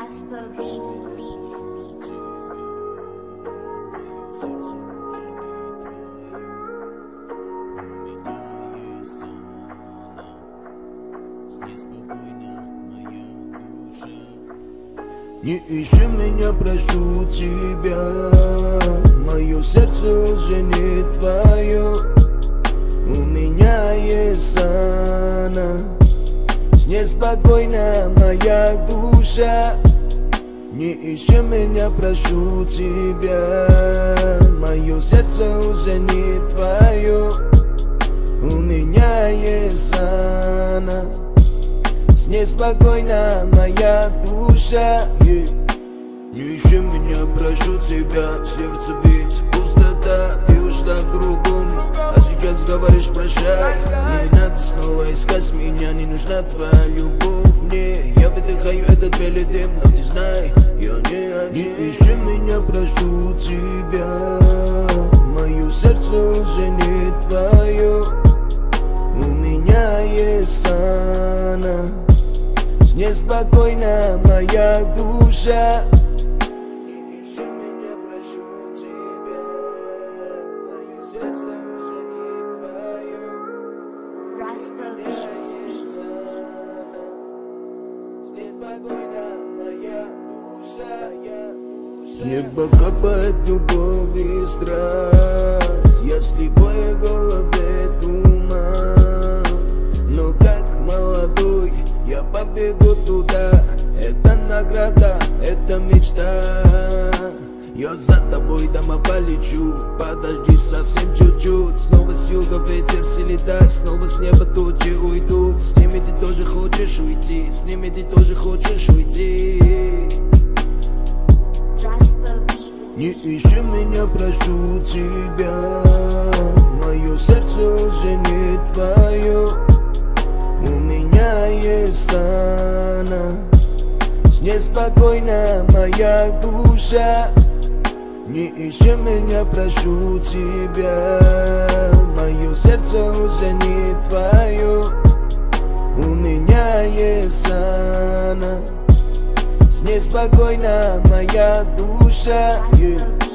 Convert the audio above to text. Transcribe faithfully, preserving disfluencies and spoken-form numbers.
Raspa Beats. Не ищи меня, прошу тебя, мое сердце уже не твое. У меня есть она, с ней спокойна моя душа. Не ищи меня, прошу тебя, мое сердце уже не твое. У меня есть она, с ней спокойна моя душа. yeah. Не ищи меня, прошу тебя, сердце ведь пустота. Ты ушла к другому, а сейчас говоришь прощай. Не надо снова искать меня, не нужна твоя любовь мне. Я выдыхаю этот белый дым, но ты знай, я не один. Не ищи меня, прошу тебя, мое сердце уже не твое. У меня есть она, с ней спокойна моя душа. Не ищи меня, прошу тебя, мое сердце уже не твое. Raspa Beats. С ней спокойна моя душа. С неба капает любовь и страсть, я в слепой голове туман. Но как молодой я побегу туда, это награда, это мечта. Я за тобой дома полечу, подожди совсем чуть-чуть. Снова с юга ветер селедать, снова с неба тучи уйдут. С ними ты тоже хочешь уйти, с ними ты тоже хочешь уйти. Raspa Beats. Не ищи меня, прошу тебя, мое сердце уже не твое. У меня есть она, с ней спокойна моя душа. Не ищи меня, прошу тебя, мое сердце уже не твое. У меня есть она, с ней спокойна моя душа. Raspa Beats.